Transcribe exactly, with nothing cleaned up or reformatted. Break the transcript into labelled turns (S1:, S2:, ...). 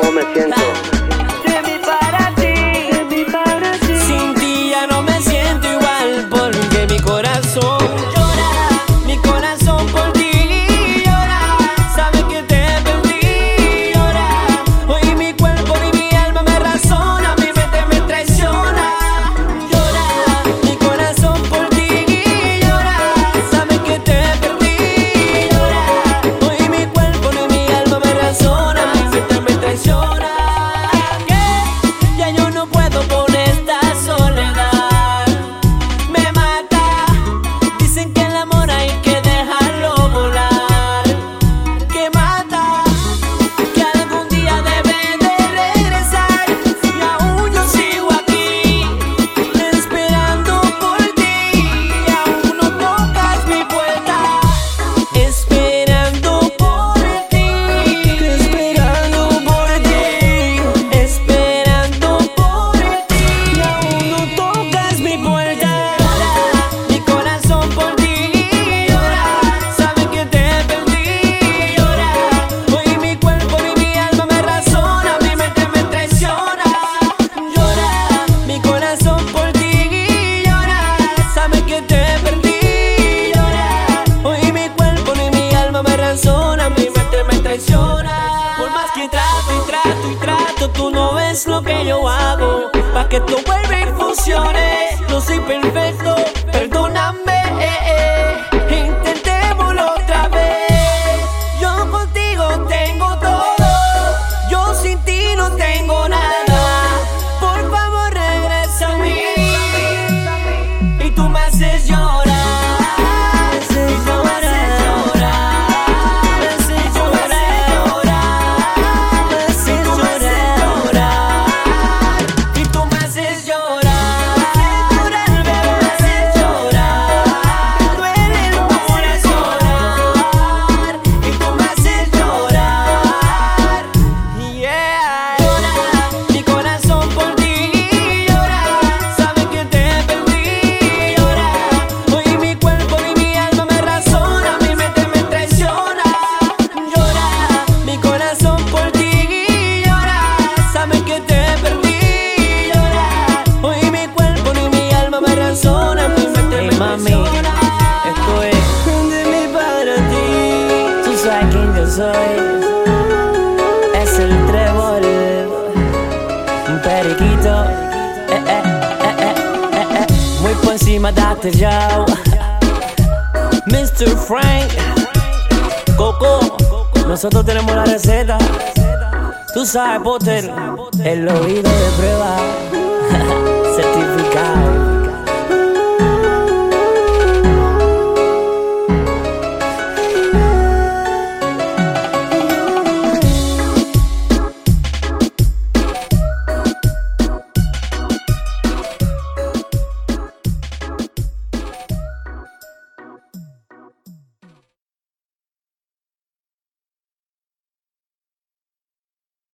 S1: cómo me siento.
S2: De mí para ti, de mí para ti.
S3: Sin ti ya no me siento igual, porque mi corazón llora, mi corazón por ti llora. Sabe que te perdí, llora. Hoy mi cuerpo y mi alma me razona, mi mente me traiciona. Llora, mi corazón por ti llora. Sabe que te perdí, llora. Hoy mi cuerpo y mi alma me razona, mi mente me traiciona. Que ya yo no puedo con esta soledad, me mata. Dicen que el amor hay que dejarlo volar, que mata, que algún día debe de regresar. Y aún yo sigo aquí, esperando por ti. Y aún no tocas mi puerta, esperando por ti, esperando por ti, esperando por ti. Y aún no tocas mi puerta. Mi corazón por ti llora, sabe que te perdí, llora. Hoy mi cuerpo y mi alma me razona, mi mente me traiciona. Llora, mi corazón por ti llora, sabe que te perdí, llora. Hoy mi cuerpo y mi alma me razona, mi mente me traiciona. Por más que trato y trato y trato, tú no ves lo que yo hago pa' que esto vuelva y funcione. No soy perfecto, perdóname, eh, eh. Intentémoslo otra vez. Yo contigo tengo todo, yo sin ti no tengo nada. Por favor regresa a mí, y tú me haces llorar. Y tú me haces llorar, me haces llorar, me haces llorar. Y tú me haces llorar, bebé, me haces llorar. Me duele el corazón, y tú me haces llorar. Yeah. Llora, mi corazón por ti llora, sabe que te perdí, llora. Hoy mi cuerpo y mi alma me razona, mi mente me traiciona. Llora, mi corazón por ti llora, sabe que te perdí, llora. Hoy mi cuerpo y mi alma me razona, mi mente me traiciona. Esto es de mí para ti. Tú sabes quién yo soy, es el trébol, un periquito, eh, eh, eh, eh, eh, eh. Muy por encima date ya. mister Frank, Coco, nosotros tenemos la receta. Tú sabes, Potter, el oído de prueba.